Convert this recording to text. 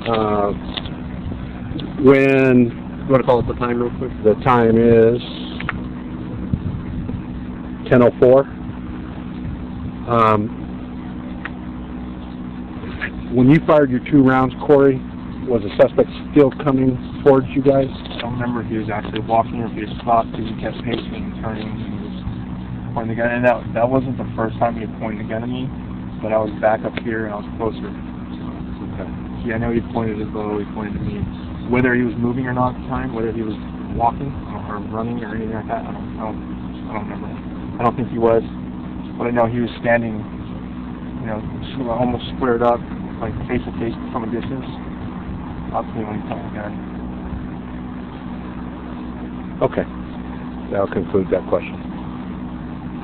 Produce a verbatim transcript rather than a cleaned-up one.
Uh, when, you want to call it the time real quick? The time is ten oh four. Um, when you fired your two rounds, Corey, was the suspect still coming towards you guys? I don't remember if he was actually walking or if he was stopped because he kept pacing and turning and he was pointing the gun. And that, that wasn't the first time he had pointed the gun at me, but I was back up here and I was closer. Okay. Yeah, I know he pointed his bow, he pointed at me. Whether he was moving or not at the time, whether he was walking or running or anything like that, I don't, I don't, I don't remember. I don't think he was, but I know he was standing, you know, sort of almost squared up, like face to face from a distance. Up to me when he pointed the gun. Okay. That'll conclude that question.